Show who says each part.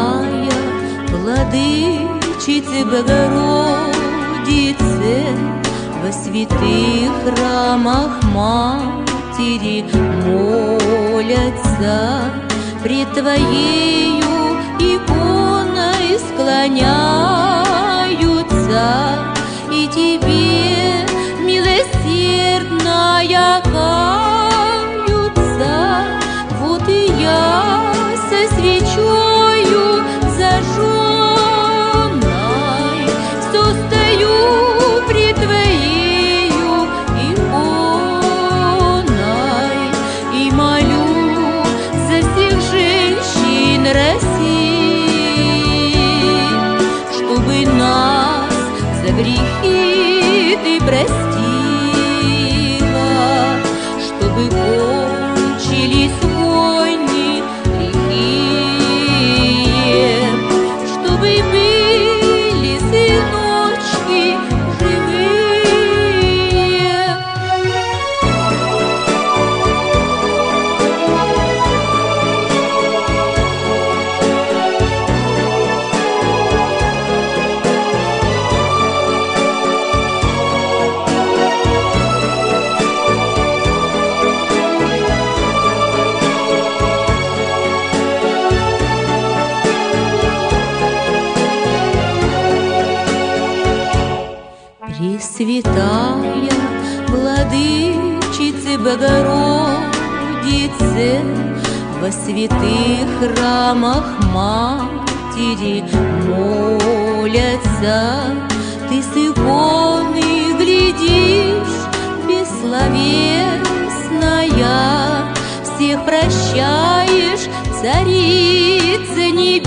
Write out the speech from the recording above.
Speaker 1: Пресвятая Владычице Богородице, во святых храмах Матери молятся, пред Твоею иконой склоняются, и Тебе, милосердная, каются. Вот и я со свечою зажженной все стою пред Твоею иконой и молю за всех женщин России, чтобы нас за грехи Ты простила, чтобы кончились войны лихие, чтобы были сыночки живые. Пресвятая Владычице Богородице, во святых храмах Матери молятся, Ты с иконы глядишь, бессловесная, всех прощаешь, Царица Небесная.